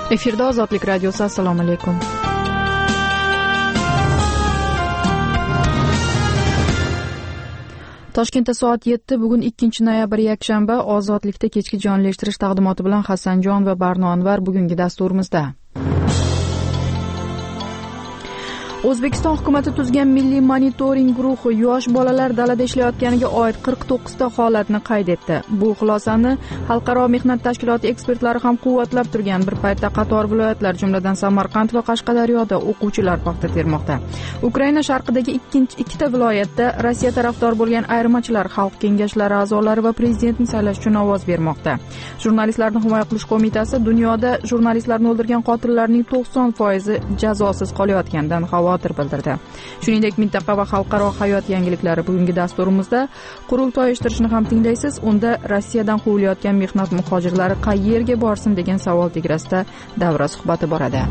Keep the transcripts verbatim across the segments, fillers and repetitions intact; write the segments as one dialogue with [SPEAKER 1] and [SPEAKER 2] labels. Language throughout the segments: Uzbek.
[SPEAKER 1] Efirda Ozodlik radiosi. Assalomu alaykum. Toshkentda soat yetti, bugun ikkinchi noyabr yakshanba. Ozodlikda kechki jonlashtirish taqdimoti bilan Hasanjon va Barno Anvar bugungi dasturimizda. O'zbekiston hukumati tuzgan milliy monitoring guruhi yosh bolalar dalada ishlayotganiga oid qirq to'qqiz ta holatni qayd etdi. Bu xulosani Xalqaro mehnat tashkiloti ekspertlari ham quvvatlab turgan. Bir paytda qator viloyatlar, jumladan Samarqand va Qashqadaryoda o'quvchilar paxta termoqda. Ukraina sharqidagi ikkinchi ikkita viloyatda Rossiya tarafdor bo'lgan ayirmachilar xalq kengashlari a'zolari va prezidentni saylash uchun ovoz bermoqda. Jurnalistlarni himoya qilish qo'mitasi dunyoda jurnalistlarni o'ldirgan qotillarning to'qson foizi jazosiz qolayotganidan xavotir bildirdi. Shuningdek, mintaqa va xalqaro hayot yangiliklari bugungi dasturimizda qurultoy uyushtirishni ham tinglaysiz. Unda Rossiyadan quvilayotgan mehnat muhojirlari qayerga borsin degan savol tegrasida davra suhbati boradi.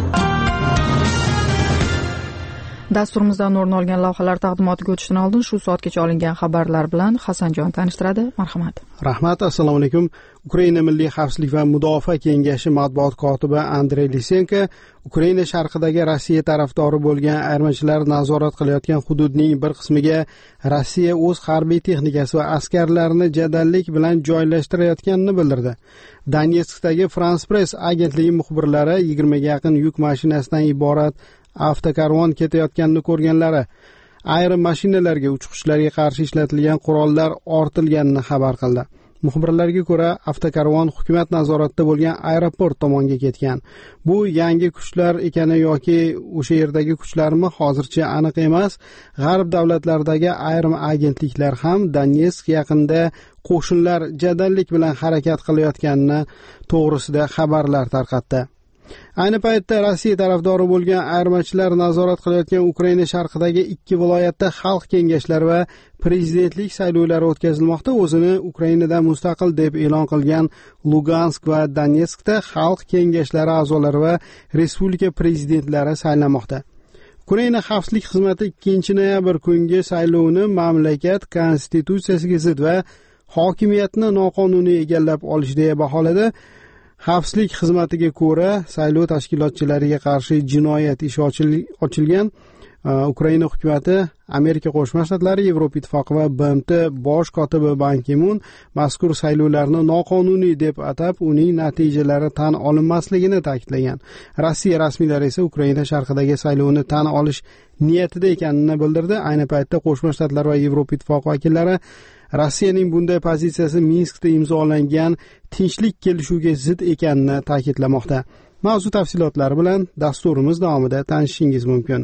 [SPEAKER 1] Dasturimizdan o'rin olgan lavhalar taqdimotiga o'tishdan oldin shu soatgacha olingan xabarlar bilan Hasanjon tanishtiradi. Marhamat.
[SPEAKER 2] Rahmat. Assalomu alaykum. Ukraina Milliy xavfsizlik va mudofaa kengashi matbuot kotibi Andrey Lisenko Ukraina sharqidagi Rossiya tarafdori bo'lgan ayirmachilar nazorat qilayotgan hududning bir qismiga Rossiya o'z harbiy texnikasi va askarlarini jadallik bilan joylashtirayotganini bildirdi. Donetskdagi France Press agentligi muxbirlari yigirma ga yaqin yuk mashinasidan iborat avtokarvon ketayotganini ko'rganlari ayrim mashinalarga uchquchlarga qarshi ishlatilgan qurollar ortilganini xabar qildi. Muxbirlarga ko'ra, avtokarvon hukumat nazoratida bo'lgan aeroport tomonga ketgan. Bu yangi kuchlar ekani yoki o'sha yerdagi kuchlarmi hozircha aniq emas. G'arb davlatlaridagi ayrim agentliklar ham Donetsk yaqinida qo'shinlar jadallik bilan harakat qilayotganini to'g'risida xabarlar tarqatdi. Ayni paytda Rossiya tarafdori bo'lgan ayirmachilar nazorat qilayotgan Ukraina sharqidagi ikki viloyatda xalq kengashlari va prezidentlik saylovlari o'tkazilmoqda. O'zini Ukrainadan mustaqil deb e'lon qilgan Lugansk va Donetskda xalq kengashlari a'zolari va respublika prezidentlari saylanmoqda. Ukraina xavfsizlik xizmati ikkinchi noyabr kungi saylovni mamlakat konstitutsiyasiga zid va hokimiyatni noqonuniy egallab olish deya baholadi. Xavfsizlik xizmatiga ko'ra, saylov tashkilotchilariga qarshi jinoyat ishi ochilgan. Ukraina hukumati, Amerika Qo'shma Shtatlari, Yevropa Ittifoqi va B M T bosh kotibi Ban Ki-mun mazkur saylovlarni noqonuniy deb atab, uning natijalari tan olinmasligini ta'kidlagan. Rossiya rasmiylari esa Ukraina sharqidagi saylovni tan olish niyatida ekanini bildirdi. Ayni paytda Qo'shma Shtatlar va Yevropa Ittifoqi vakillari Rossiyaning bunday pozitsiyasi Minskda imzolangan tinchlik kelishuviga zid ekanini ta'kidlamoqda. Mavzu tafsilotlari bilan dasturimiz davomida tanishishingiz mumkin.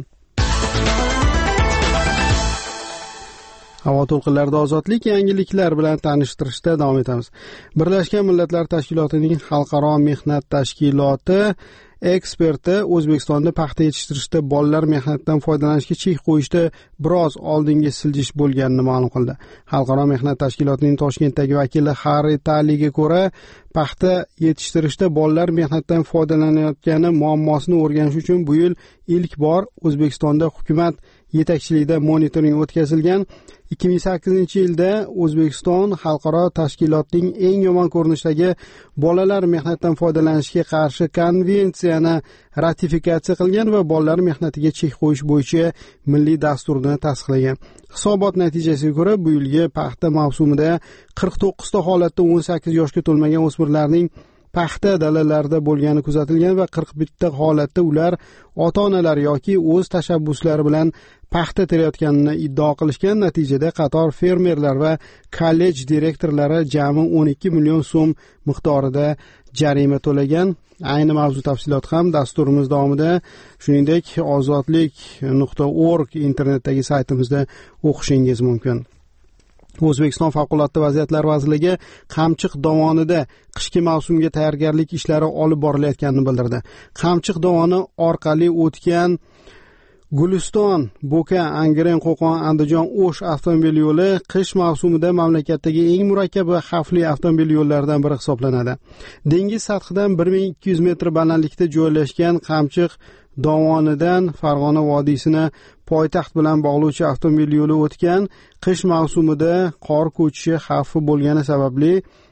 [SPEAKER 2] Havo to'lqinlarida ozodlik yangiliklar bilan tanishtirishda davom etamiz. Birlashgan Millatlar Tashkilotining Xalqaro mehnat tashkiloti eksperti O'zbekistonda paxta yetishtirishda bolalar mehnatidan foydalanishga chek qo'yishda biroz oldinga siljish bo'lganini ma'lum qildi. Xalqaro mehnat tashkilotining Toshkentdagi vakili Harri Taliga ko'ra, paxta yetishtirishda bolalar mehnatdan foydalanayotgani muammosini o'rganish uchun bu yil ilk bor O'zbekistonda hukumat yetakchiligida monitoring o'tkazilgan. ikki ming sakkizinchi yilda O'zbekiston xalqaro tashkilotning eng yomon ko'rinishdagi bolalar mehnatdan foydalanishga qarshi konvensiyani ratifikatsiya qilgan va bolalar mehnatiga chek qo'yish bo'yicha milliy dasturni tasdiqlagan. Hisobot natijasiga ko'ra, bu yilgi paxta mavsumida qirq to'qqiz ta holatda o'n sakkiz yoshga to'lmagan o'smirlarning paxta dalalarida bo'lgani kuzatilgan va qirq bitta holatda ular ota-onalar yoki o'z tashabbuslari bilan paxta terayotganini iddao qilishgan. Natijada qator fermerlar va kollej direktorlari jami o'n ikki million so'm miqdorida jarima to'lagan. Ayni mavzu tafsilot ham dasturimiz davomida, shuningdek ozodlik nuqta org internetdagi saytimizda o'qishingiz mumkin. O'zbekiston Favqulodda vaziyatlar vazirligi Qamchiq dovonida qishki mavsumga tayyorgarlik ishlari olib borilayotganini bildirdi. Qamchiq dovoni orqali o'tgan Guliston, Bo'ka, Angren, Qo'qon, Andijon, O'sh avtomobil yo'li qish mavsumida mamlakatdagi eng murakkab va xavfli avtomobil yo'llaridan biri hisoblanadi. Dengiz sathidan bir ming ikki yuz metr balandlikda joylashgan Qamchiq dovonidan Farg'ona vodiysini poytaxt bilan bog'lovchi avtomobil yo'li o'tgan. Qish mavsumida qor ko'chishi xavfi bo'lgani sababli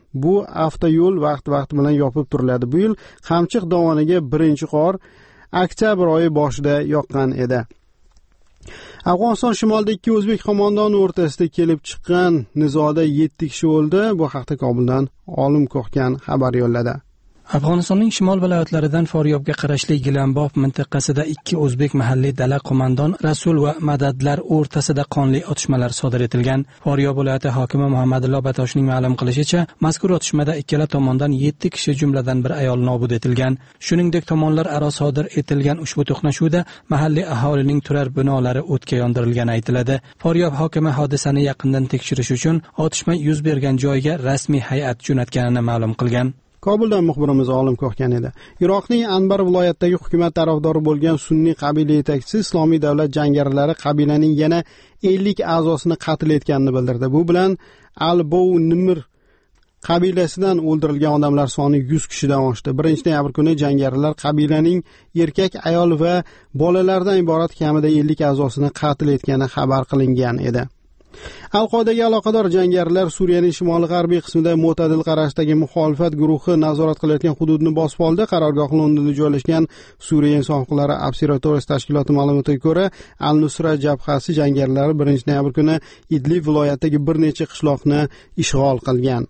[SPEAKER 2] bu avtoyo'l vaqt vaqti bilan yopib turiladi. Bu yil Qamchiq dovoniga birinchi qor oktyabr oyi boshida yoqqan edi. Afg'oniston shimolida ikki o'zbek qo'mondoni o'rtasida kelib chiqqan nizoda yetti kishi o'ldi. Bu haqda Kobuldan Olim Ko'xkan xabar yo'lladi.
[SPEAKER 3] Afg'onistonning shimol viloyatlaridan Foryobga qarashli Gilambob mintaqasida ikki o'zbek mahalliy dala qo'mondon Rasul va Madadlar o'rtasida qonli otishmalar sodir etilgan. Foryob viloyati hokimi Muhammadullo Batoshning ma'lum qilishicha, mazkur otishmada ikkala tomondan yetti kishi jumladan bir ayol nobud etilgan. Shuningdek, tomonlar aro sodir etilgan ushbu to'qnashuvda mahalliy aholining turar binolari o'tga yondirilgani aytiladi. Foryob hokimi hodisani yaqindan tekshirish uchun otishma yuz bergan joyga rasmiy hay'at jo'natganini ma'lum qilgan.
[SPEAKER 2] Kobuldan muxbirimiz Olim Ko'xkan edi. Iroqning Anbar viloyatidagi hukumat tarafdori bo'lgan sunniy qabila yetakchisi Islomiy davlat jangarilari qabilaning yana ellik a'zosini qatl etganini bildirdi. Bu bilan Al-Bow Nimr qabilasidan o'ldirilgan odamlar soni yuz kishidan oshdi. birinchi noyabr kuni jangarilar qabilaning erkak, ayol va bolalardan iborat kamida ellik a'zosini qatl etgani xabar qilingan edi. Al-Qoidaga aloqador jangarilar Suriyaning shimoli-g'arbiy qismida mo'tadil qarashdagi muxolifat guruhi nazorat qilayotgan hududni bosib oldi. Qarorgoh Londonda joylashgan Suriya inson huquqlari observatoriyasi tashkiloti ma'lumotiga ko'ra, Al-Nusra jabhasi jangarilari birinchi noyabr kuni Idlib viloyatidagi bir necha qishloqni ishg'ol qilgan.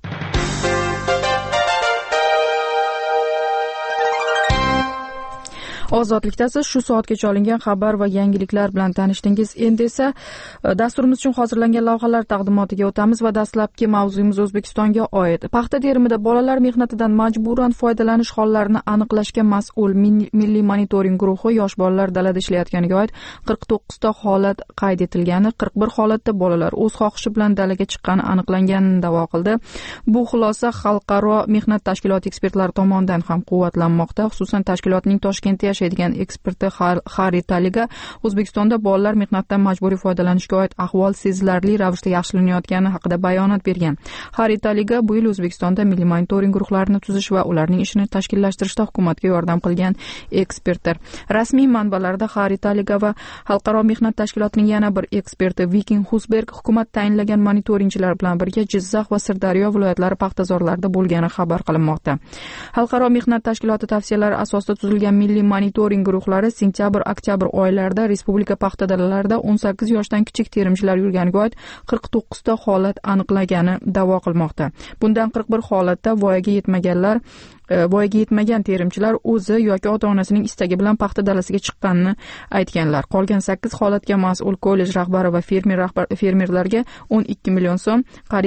[SPEAKER 1] Ozodlikdasiz, shu soatgacha olingan xabar va yangiliklar bilan tanishdingiz. Endi esa dasturimiz uchun hozirlangan lavhalar taqdimotiga o'tamiz va dastlabki mavzuyimiz O'zbekistonga oid. Paxta terimida bolalar mehnatidan majburan foydalanish hollarini aniqlashga mas'ul Milliy monitoring guruhi yosh bolalar dalada ishlayotganiga oid qirq to'qqiz ta holat qayd etilgani, qirq bir holatda bolalar o'z xohishi bilan dalaga chiqqani aniqlanganini da'vo qildi. Bu xulosa Xalqaro mehnat tashkiloti ekspertlari tomonidan ham quvvatlanmoqda. Xususan, tashkilotning Toshkentda yashaydigan eksperti Haritaliga O'zbekistonda bolalar mehnatdan majburiy foydalanishga oid ahvol sezilarli ravishda yaxshilanayotgani haqida bayonot bergan. Haritaliga bu yil O'zbekistonda milliy monitoring guruhlarini tuzish va ularning ishini tashkillashtirishda hukumatga yordam qilgan ekspertdir. Rasmiy manbalarda Haritaliga va Xalqaro mehnat tashkilotining yana bir eksperti Viking Husberg hukumat tayinlagan monitoringchilar bilan birga Jizzax va Sirdaryo viloyatlari paxtazorlarida bo'lgani xabar qilinmoqda. Xalqaro mehnat tashkiloti tavsiyalari asosida tuzilgan milliy monitoring guruhlari sentyabr-oktyabr oylarida respublika paxta dalalarida o'n sakkiz yoshdan kichik terimchilar yurganiga oid qirq to'qqiz ta holat aniqlagani da'vo qilmoqda. Bundan qirq bir holatda voyaga yetmaganlar voyaga yetmagan terimchilar o'zi yoki ota-onasining istagi bilan paxta dalasiga chiqqanini aytganlar. Qolgan sakkiz holatga mas'ul kollej rahbari va fermer rahbar fermerlarga o'n ikki million so'm